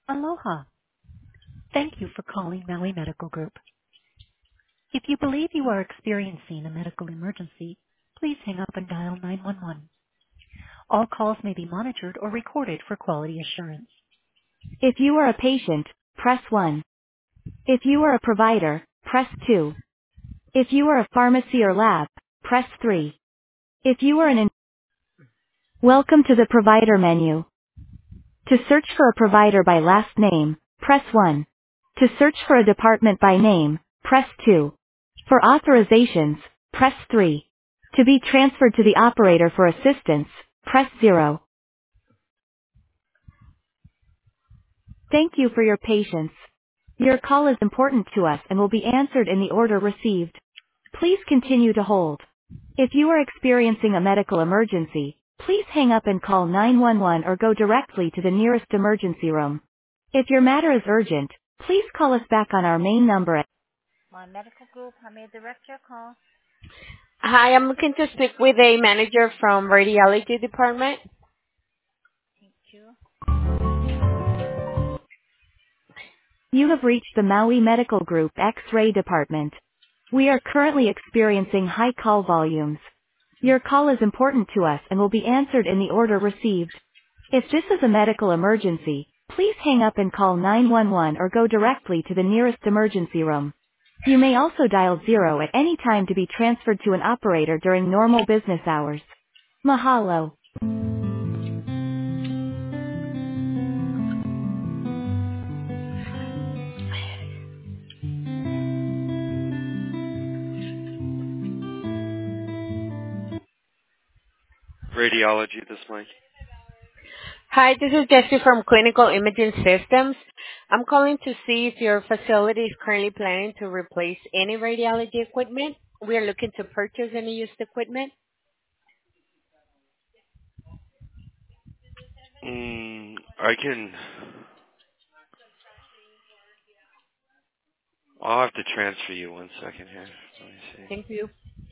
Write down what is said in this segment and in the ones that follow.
Aloha. Thank you for calling Maui Medical Group. If you believe you are experiencing a medical emergency, please hang up and dial 911. All calls may be monitored or recorded for quality assurance. If you are a patient, press 1. If you are a provider, press 2. If you are a pharmacy or lab, press 3. If you are welcome to the provider menu. To search for a provider by last name, press 1. To search for a department by name, press 2. For authorizations, press 3. To be transferred to the operator for assistance, press 0. Thank you for your patience. Your call is important to us and will be answered in the order received. Please continue to hold. If you are experiencing a medical emergency, please hang up and call 911 or go directly to the nearest emergency room. If your matter is urgent, please call us back on our main number at My Medical Group. How may I direct your call? Hi, I'm looking to speak with a manager from radiology department. Thank you. You have reached the Maui Medical Group X-ray department. We are currently experiencing high call volumes. Your call is important to us and will be answered in the order received. If this is a medical emergency, please hang up and call 911 or go directly to the nearest emergency room. You may also dial 0 at any time to be transferred to an operator during normal business hours. Mahalo. Radiology, this Mike. Hi, this is Jessie from Clinical Imaging Systems. I'm calling to see if your facility is currently planning to replace any radiology equipment. We are looking to purchase any used equipment. I can. I'll have to transfer you 1 second here. Let me see. Thank you.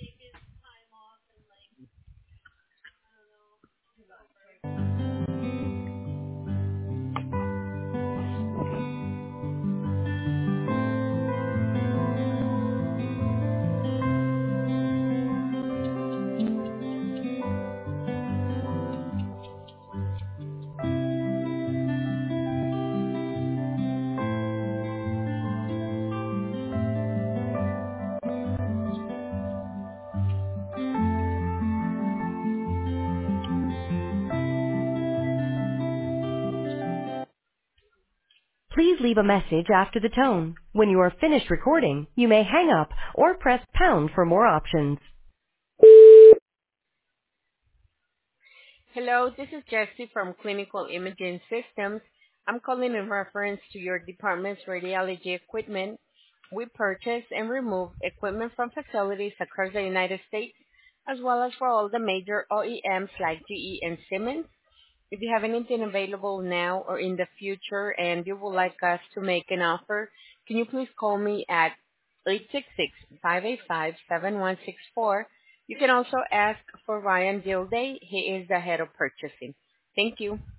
Please leave a message after the tone. When you are finished recording, you may hang up or press pound for more options. Hello, this is Jessie from Clinical Imaging Systems. I'm calling in reference to your department's radiology equipment. We purchase and remove equipment from facilities across the United States, as well as for all the major OEMs like GE and Siemens. If you have anything available now or in the future and you would like us to make an offer, can you please call me at 866-585-7164. You can also ask for Ryan Gilday. He is the head of purchasing. Thank you.